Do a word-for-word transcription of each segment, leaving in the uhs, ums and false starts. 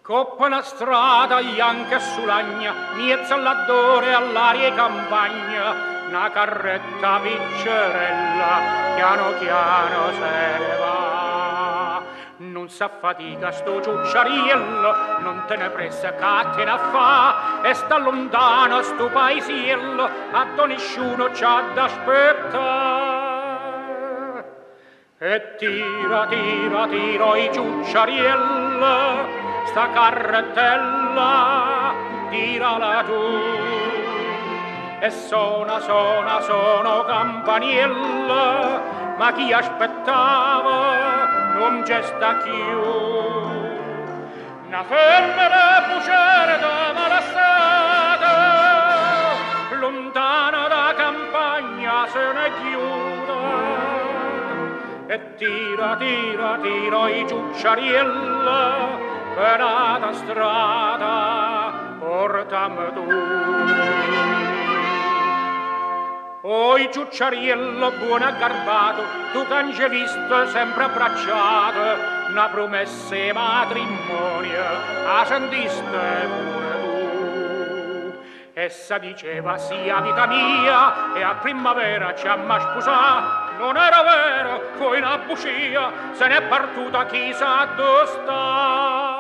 Coppa una strada, anche sull'agna, miezzo all'addore, all'aria e campagna, una carretta piccerella, piano piano se ne va. Non s'affatica sto ciucciariello, non te ne pressa che te ne fa, e sta lontano sto paesiello, a nessuno c'ha da aspettare. E tira, tira, tira i ciucciariello, sta carrettella, tirala tu. E suona, suona, suona campaniella, ma chi aspettava non c'è sta più. Una femmina bucerda malassata, lontana da campagna se ne chiude. E tira, tira, tira i ciucciariella, per la strada portami tu. Oi ciucciariello buono e garbato, tu che hai visto sempre abbracciato, una promessa di matrimonio, la sentiste pure tu. Essa diceva sia vita mia, e a primavera ci amma sposà. Non era vero, fu una bugia, se n'è partuta chissà dove sta.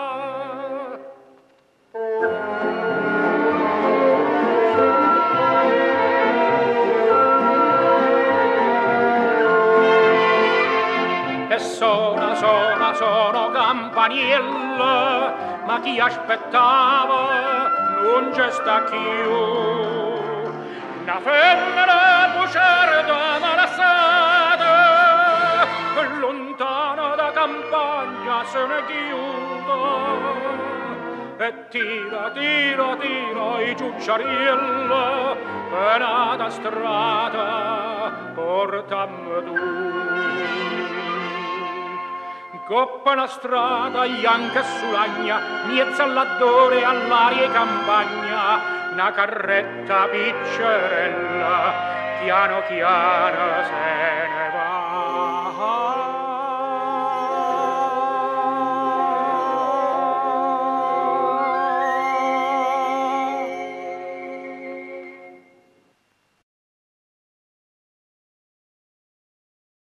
E suona, suona, suona campaniella, ma chi aspettava non c'è sta più. Una femmina bucerda malassata, lontana da campagna se ne chiude. E tira, tira, tira i ciucciariella, per la strada portami tu. Coppa una strada, anche sull'agna, miezzo all'addore, all'aria e campagna, una carretta piccerella, piano piano se ne